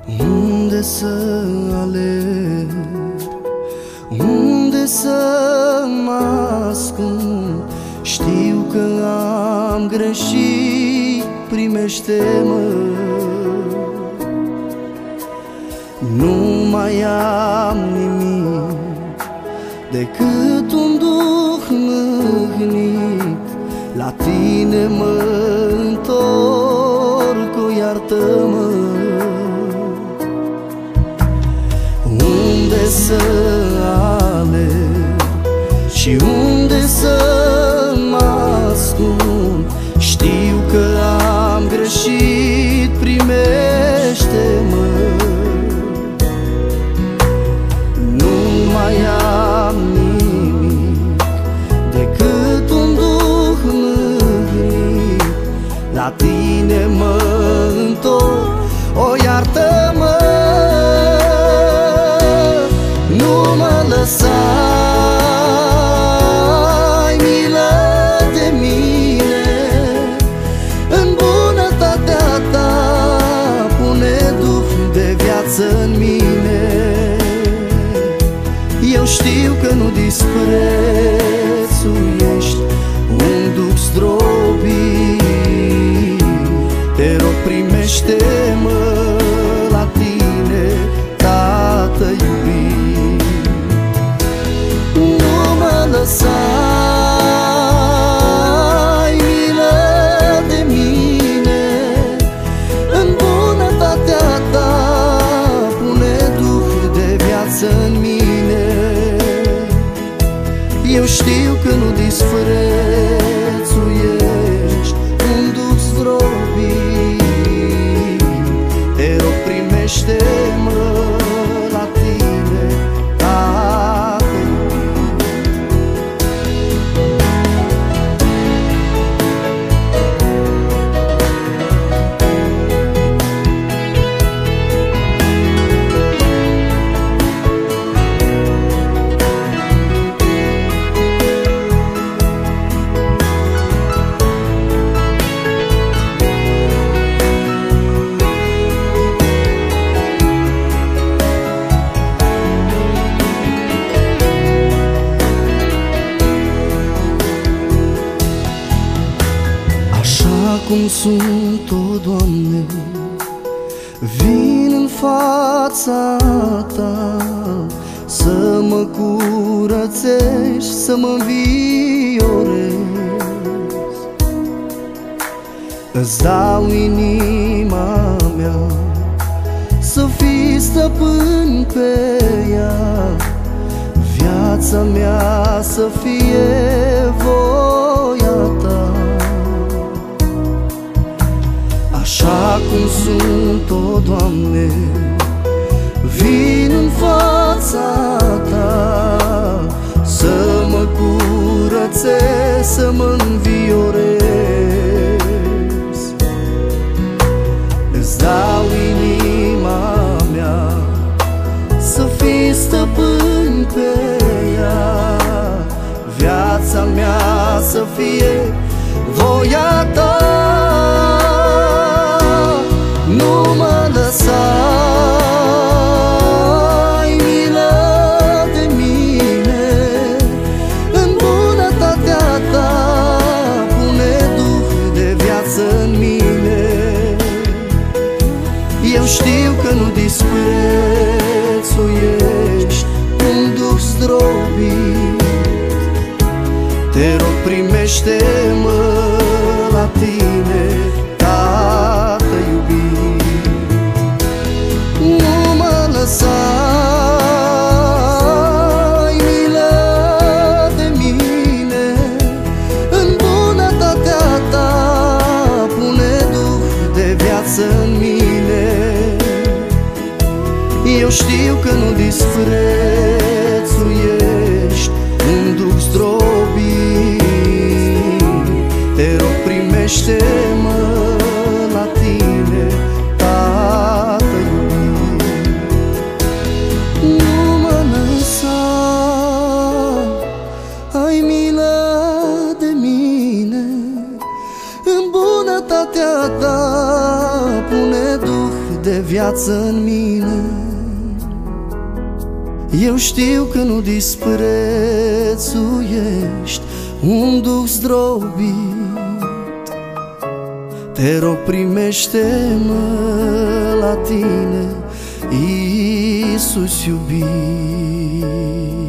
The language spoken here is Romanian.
Unde să alerg, unde să mă ascund? Știu că am greșit, primește-mă. Nu mai am nimic decât un duh mâhnit. La tine mă întorc, o iartă-mă. Unde să alerg și unde să mă ascund? Știu că am greșit, primește-mă. Nu mai am nimic decât un duh mâhnit. La tine mă întorc, o iartă-mă. Nu mă lăsa, ai milă de mine. În bunătatea ta pune duh de viață în mine. Eu știu că nu disprețuiești un duh zdrobit. Te rog, primește-mă la tine, Tată iubit. Nu mă lăsa, ai milă de mine. În bunătatea ta pune duh de viață în mine. Eu știu că nu disprețuiești un duh zdrobit. Te rog, primește-mă la tine, Tată iubit. Așa cum sunt, o Doamne, vin în fața ta, să mă curățești, să mă înviorezi. Îți dau inima mea, să fii stăpân pe ea. Viața mea să fie voia ta. Așa cum sunt, o Doamne, vin în fața ta, să mă curățesc, să mă înviorez. Îți dau inima mea, să fii stăpân pe ea. Viața mea să fie voia ta. Nu mă lăsa, ai milă de mine. În bunătatea ta pune duh de viață în mine. Eu știu că nu disprețuiești un duh zdrobit. Te rog, primește-mă la tine, Tată iubit. Nu mă lăsa, ai milă de mine. În bunătatea ta pune duh de viață în mine. Eu știu că nu disprețuiești un duh zdrobit. Te rog, primește-mă la tine, Tată iubit. Nu mă lăsa, ai milă de mine. În bunătatea ta pune duh de viață în mine. Eu știu că nu disprețuiești un duh zdrobit. Te rog, primește-mă la tine, Iisus iubit.